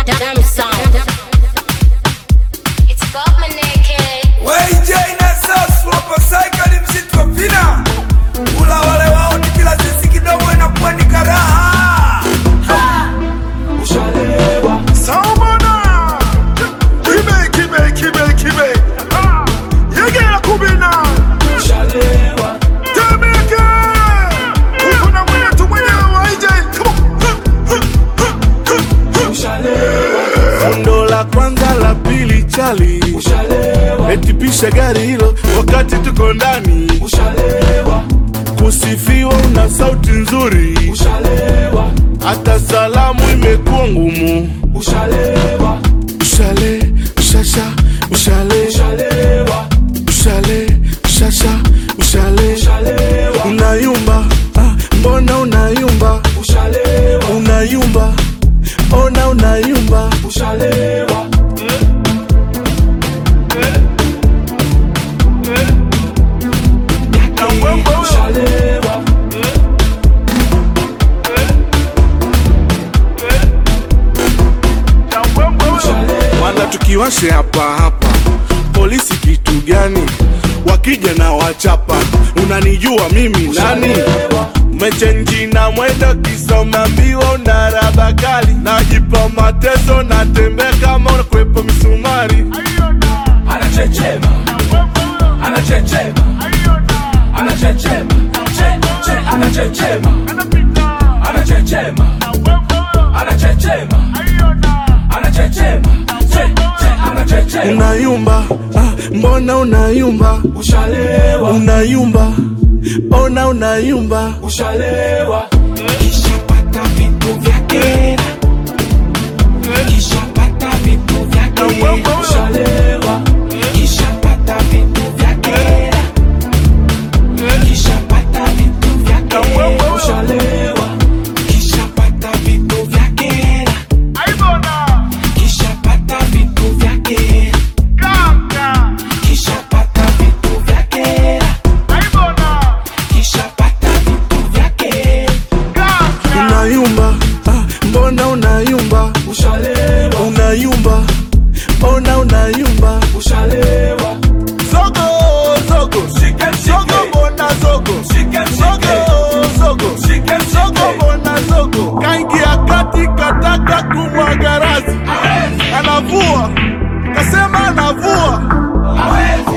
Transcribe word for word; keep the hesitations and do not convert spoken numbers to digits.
Damn sound. It's Bob Maneke. Weije inasa swapa cycle msitu wa pina. Ula wale wao ni kila sisi kidogo inakuwa ni karaha. Ushalewa Saumana Kibe kibe kibe kibe Yegela kubina Ushalewa Temeke Ukuna mwenye tu mwenye waije. Ushalewa Fundo la kwanza la pili chali Ushalewa etipisha gari hilo wakati tuko ndani. Ushalewa Kusifiwa una sauti nzuri. Ushalewa Hata salamu imekuwa ngumu. Ushalewa Ushale, ushasha, ushale Ushalewa Ushale, ushasha, ushale Ushalewa Unayumba, ah, mbona unayumba. Ushalewa Unayumba, ona unayumba. Ushalewa Ushalewa Wala tukiwashe hapa hapa. Polisi kitu gani? Wakija na wachapa. Unanijua mimi nani? Mechenji na mwendo kisoma mbiwa unaraba kali. Najipa mateso na tembe kama unakwepa misumari. Anachechema Anachechema Anachechema Che, che, anachechema Anachechema Anachechema Anachechema Che, che, anachechema Unayumba, ah, mbona unayumba. Ushalewa Unayumba, ona unayumba. Ushalewa Kishapata vitu vyake Kishapata vitu vyake Ushalewa Kishapata vitu vyake Kishapata vitu vyake Ushalewa Kishapata vitu vyake Kishapata vitu vyake Kishapata vitu vyake Kishapata vitu vyake Unayumba, ah, mbona unayumba. Ushalewa Unayumba, ona unayumba. Ushalewa Zogo, zogo, Shike, zogo, shike bona zogo. Shike, Zogo, shike zogo, Shike, zogo, shike bona zogo. Kaingia kati kataka kumwaga rasi. Hawezi Anavua, kasema anavua. Hawezi